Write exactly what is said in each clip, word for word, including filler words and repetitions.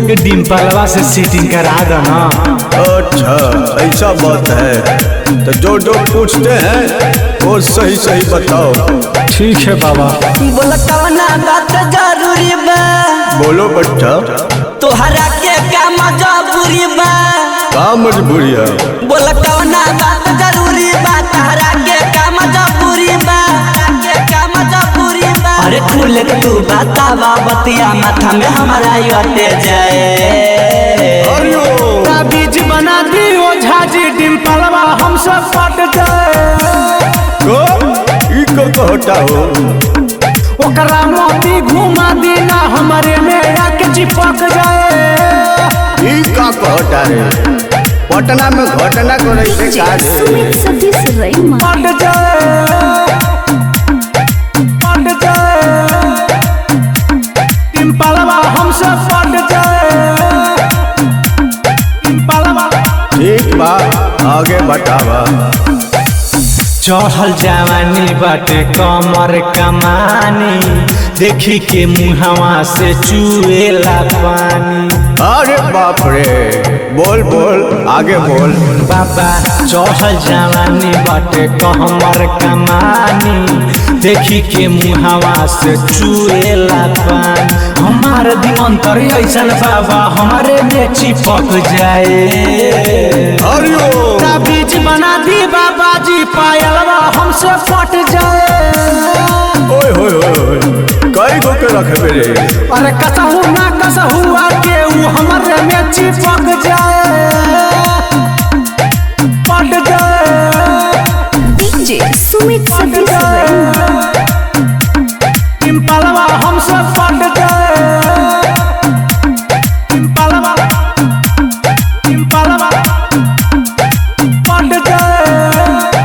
ये डिम्पलवा से सीटिंग करा दो ना। अच्छा ऐसा बात है, तो जो जो पूछते हैं वो सही सही बताओ। ठीक है बाबा। बोला कवना बात जरूरी बा, बोलो बच्चा। तोहरा के क्या मजबूरी बा, का मजबूरी है? बोला कवना बात जरूरी बा, तोहरा के क्या मजबूरी बा, के क्या मजबूरी बा। अरे खुल के तू बतावा बतिया, माथा में हमारा योटे जाए। बीज बना दी ओझा जी, डिम्पलवा हमसे पट जाए। को ई को कहता हो? ओकरा मोती घुमा दी ना, हमारे में आके चिपक जाए। ई का कहता है? पटना में घटना करे से का सुमित सतीश रईमा पट जाए, पट जाए, डिम्पलवा हमसे पट जाए। डिम्पलवा ठीक बा, आगे बतावा। चढ़ल जवानी बाटे कमर कमानी, देखी के मुहवा से चुएला पानी। अरे बाप रे, बोल बोल आगे बोल। बाबा चढ़ल जवानी बाटे कमर कमानी, देखी के मुहवा से चुएला पानी। हमारे दिमंतर ऐसा बाबा हमारे में चिपक जाए। हरिओम बीज बना दी बाबा जी, पायलवा हमसे फट जाए। ओए होए होए, कई गो के रखे रे? अरे कसहू ना कसहू आके वो हमारे में चिपक जाए, पट जाए। डीजे सुमित सतीश रईमा डिम्पलवा हमसे पट जाए। डिम्पलवा डिम्पलवा पट जाए।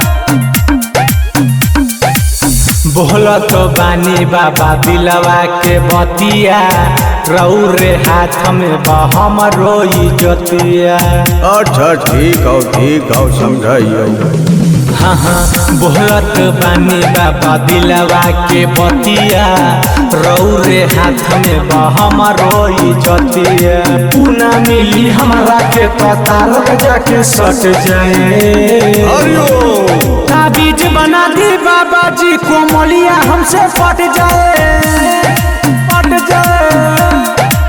बोला तो बानी बाबा दिलवा के बतिया, रहू रे हाथ में बहम रोई जतिया। अच्छा ठीक हो ठीक हो, समझाइयो। हाँ हाँ बोलत बानी बाबा दिलवा के बतिया, रहू रे हाथ में बहम रोई जतिया। पुना मिली हमारा के कतार जाके सट जाए। हरिओम बीज बना दी बाबा जी, कोमलिया हमसे पट जाए, पट जाए।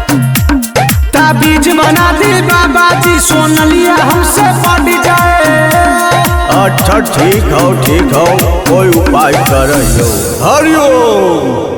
बीज बना दी बाबा जी, सोनलिया हमसे पट जाए। अच्छा ठीक हो ठीक हो, कोई उपाय करियो। हरिओम।